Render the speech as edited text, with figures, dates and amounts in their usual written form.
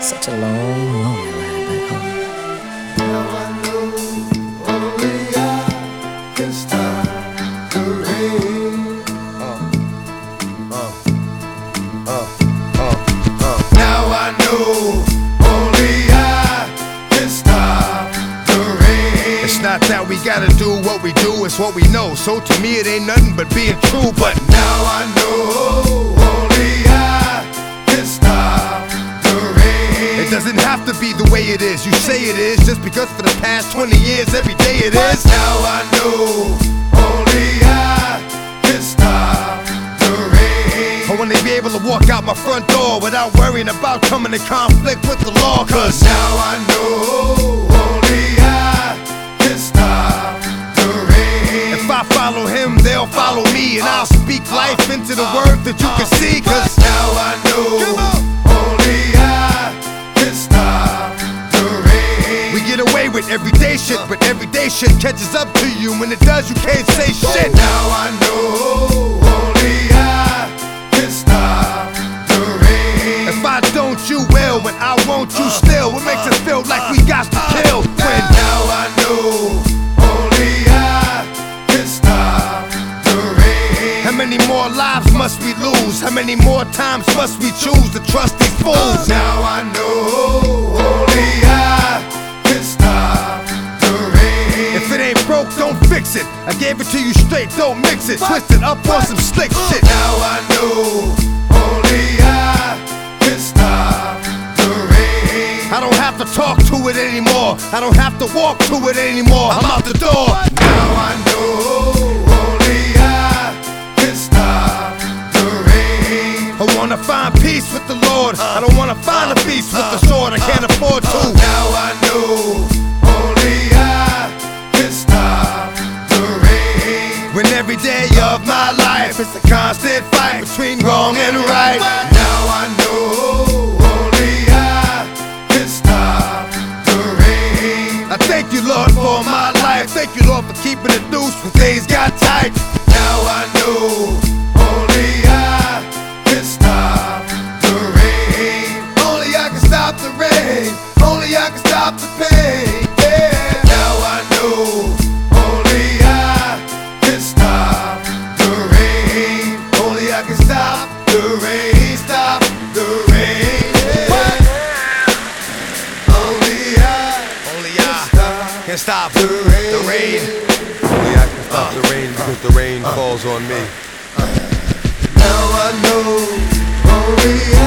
Such a long, lonely ride back home. Now I know only I can stop the rain. Now I know only I can stop the rain. It's not that we gotta do what we do, it's what we know. So to me it ain't nothing but being true. But now I know only I can stop the rain. it doesn't have to be the way it is. You say it is just because for the past 20 years every day it is. Now I know only I can stop the rain. I wanna be able to walk out my front door without worrying about coming in conflict with the law. Cause now I know only I can stop the rain. if I follow him, they'll follow me. And I'll speak life into the word that you can see. Cause now I know only I can stop the rain. we get away with everyday shit, but everyday shit catches up to you. When it does, you can't say shit. Now I know only I can stop the rain. If I don't, you will. When I won't, you still. What makes it feel like we got to kill? When now I know only I can stop the rain. how many more lives must we lose? How many more times must we choose to trust these fools? Now I know only I can stop the rain. If it ain't broke, don't fix it. I gave it to you straight, don't mix it. Twist it up on some slick shit. Now I know only I can stop the rain. I don't have to talk to it anymore. I don't have to walk to it anymore. I'm out the door. Now I know only I can stop the rain. I wanna find peace with the Lord. I don't wanna find a peace with the sword. I can't afford to. Now I know only I can stop the rain. When every day of my life is a constant fight between wrong and right. Now I know only I can stop the rain. I thank you, Lord, for my life. Thank you, Lord, for keeping it loose when things got tight. Now I know only I can stop the rain. Only I can stop the rain. Only I can stop the pain. Yeah. Now I know only I can stop the rain. Only I can stop the rain. Stop the rain. Yeah. Only I Can stop the rain. the rain. Only I can stop the rain because the rain falls on me. Now I know only